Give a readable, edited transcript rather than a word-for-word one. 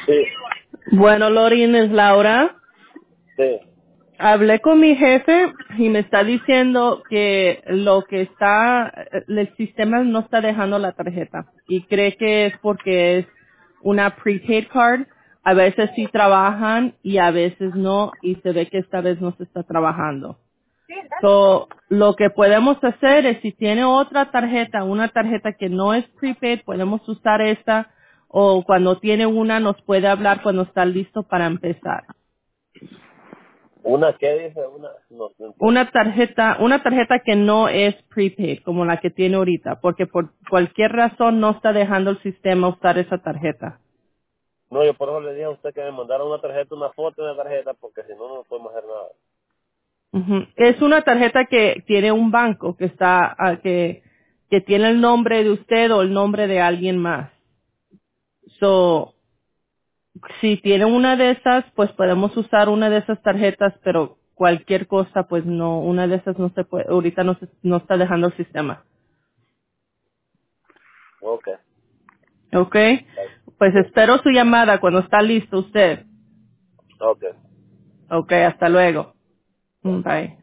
Sí, Bueno, Lorin, es Laura. sí. Hablé con mi jefe y me está diciendo que el sistema no está dejando la tarjeta y cree que es porque es una prepaid card. A veces sí trabajan y a veces no, y se ve que esta vez no se está trabajando. So, lo que podemos hacer es, si tiene otra tarjeta, una tarjeta que no es prepaid, podemos usar esta, o cuando tiene una nos puede hablar cuando está listo para empezar. ¿Una qué dice? No entiendo. Una tarjeta que no es prepaid, como la que tiene ahorita, porque por cualquier razón no está dejando el sistema usar esa tarjeta. No, yo por eso le dije a usted que me mandara una tarjeta, una foto de una tarjeta, porque si no, no podemos hacer nada. Ujú. Es una tarjeta que tiene un banco que que tiene el nombre de usted o el nombre de alguien más. So, si tiene una de esas, pues podemos usar una de esas tarjetas, pero cualquier cosa, pues no, una de esas no se puede, ahorita no está dejando el sistema. Ok. ¿Ok? Pues Sí. espero su llamada cuando está listo usted. Ok. Ok, hasta luego. Bueno. Bye.